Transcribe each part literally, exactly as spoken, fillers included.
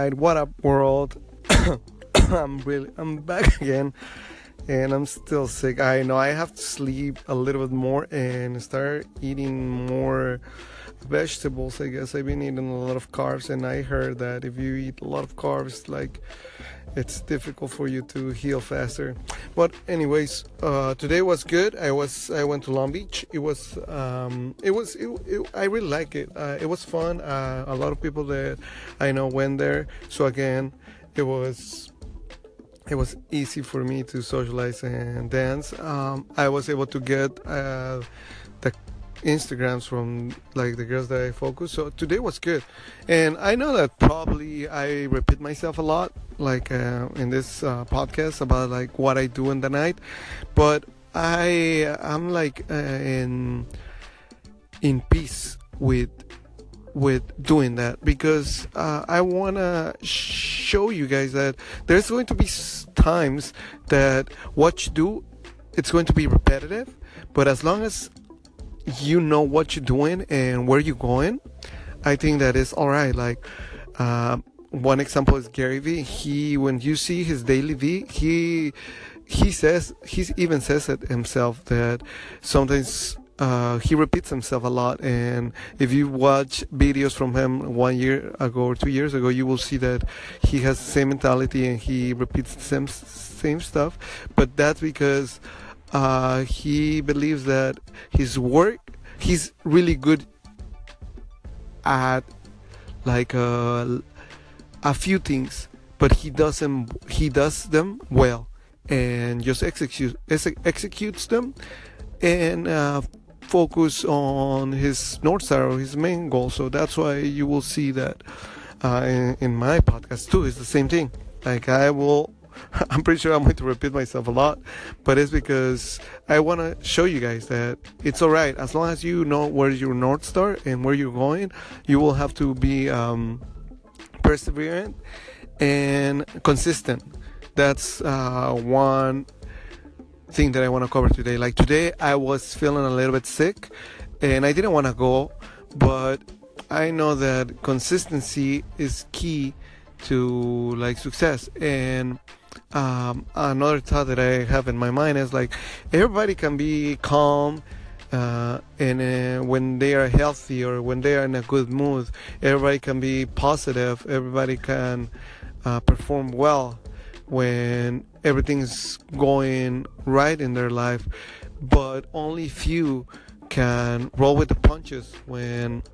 right, what up, world? I'm really, I'm back again, and I'm still sick. I know I have to sleep a little bit more and start eating more vegetables. I guess I've been eating a lot of carbs, and I heard that if you eat a lot of carbs, like, it's difficult for you to heal faster. But anyways, uh, today was good. I was I went to Long Beach. It was um, it was it, it, I really like it. Uh, it was fun. Uh, a lot of people that I know went there. So again, it was it was easy for me to socialize and dance. Um, I was able to get uh, the Instagrams from like the girls that I focus. So today was good, and I know that probably I repeat myself a lot, like uh, in this uh, podcast about like what I do in the night, but I I'm like uh, in in peace with with doing that because uh, I wanna show you guys that there's going to be times that what you do, it's going to be repetitive, but as long as you know what you're doing and where you're going, I think that is all right. Like uh, one example is Gary Vee. He, when you see his daily V, he he says he even says it himself that sometimes uh, he repeats himself a lot. And if you watch videos from him one year ago or two years ago, you will see that he has the same mentality and he repeats the same same stuff. But that's because Uh, he believes that his work, he's really good at like uh, a few things, but he doesn't. He does them well and just execute executes them and uh, focus on his North Star or his main goal. So that's why you will see that uh, in, in my podcast too. It's the same thing. Like I will. I'm pretty sure I'm going to repeat myself a lot, but it's because I want to show you guys that it's all right. As long as you know where your North Star and where you're going, you will have to be um, perseverant and consistent. That's uh, one thing that I want to cover today. Like today, I was feeling a little bit sick, and I didn't want to go, but I know that consistency is key to like success. And Um, another thought that I have in my mind is like everybody can be calm uh, and uh, when they are healthy or when they are in a good mood, everybody can be positive, everybody can uh, perform well when everything's going right in their life, but only few can roll with the punches when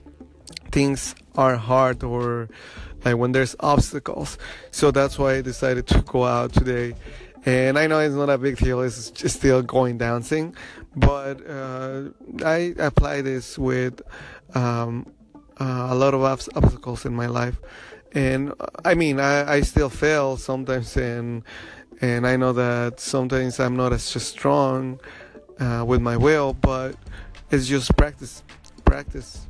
things are hard or like when there's obstacles. So that's why I decided to go out today. And I know it's not a big deal, it's just still going dancing, but uh, I apply this with um, uh, a lot of obstacles in my life. And I mean, I, I still fail sometimes, and and I know that sometimes I'm not as just strong uh, with my will, but it's just practice, practice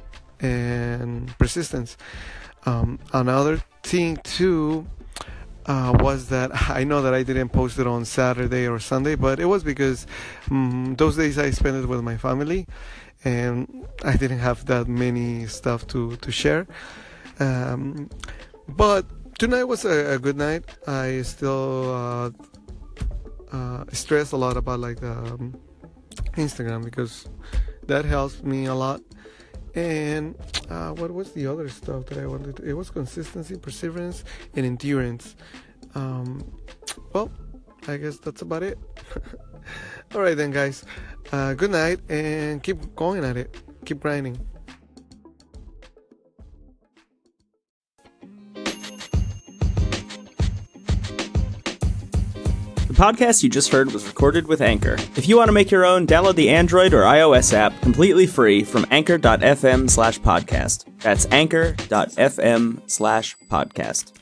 and persistence. Um, another thing too uh, was that I know that I didn't post it on Saturday or Sunday, but it was because um, those days I spent it with my family and I didn't have that many stuff to, to share. Um, but tonight was a, a good night. I still uh, uh, stress a lot about like um, Instagram because that helps me a lot. And uh, what was the other stuff that I wanted to, it was consistency, perseverance, and endurance. Um, well, I guess that's about it. All right then, guys. Uh, good night, and keep going at it. Keep grinding. The podcast you just heard was recorded with Anchor. If you want to make your own, download the Android or iOS app completely free from anchor.fm slash podcast. That's anchor.fm slash podcast.